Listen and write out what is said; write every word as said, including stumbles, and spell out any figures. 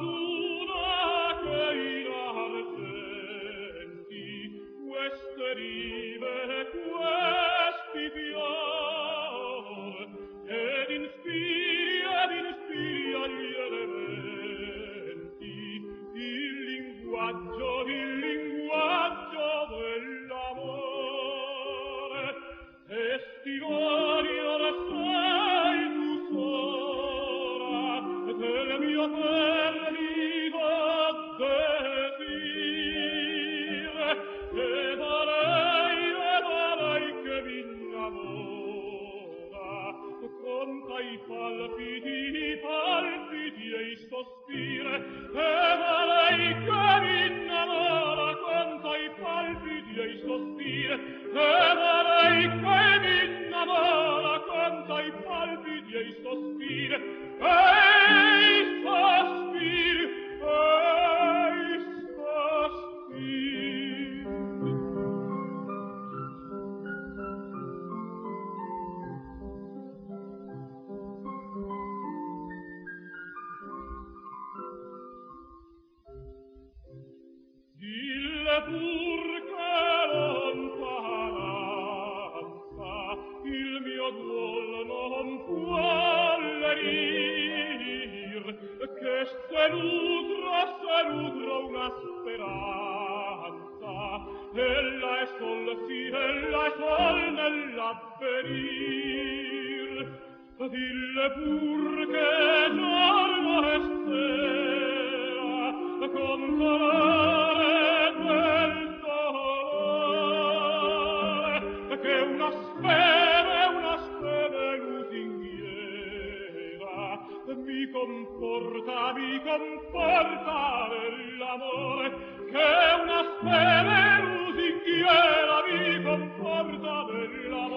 luna che in argenti queste rive, questi fior, ed inspiri, ed inspiri agli elementi il linguaggio, il linguaggio dell'amore. E stivorio le sei tu sola del mio perdido desir, e vorrei, e vorrei che mi innamora con tai palpiti, palpiti e i sospiri, e vorrei che mi innamora con tai palpiti e i sospiri, e vorrei che mi innamora con tai palpiti e i sospiri, e i sospiri, e i sospiri. Dille pur che lontananza il mio duol non può allerir, che se nutra, se nutra una speranza, ella è sol, sì, ella è sol nell'avvenir. Dille pur che giorno e sera con dolore quel dolore, che una speme, una speme lusinghiera mi comporta, mi comporta nell'amore, che una speme lusinghiera mi comporta nell'amore.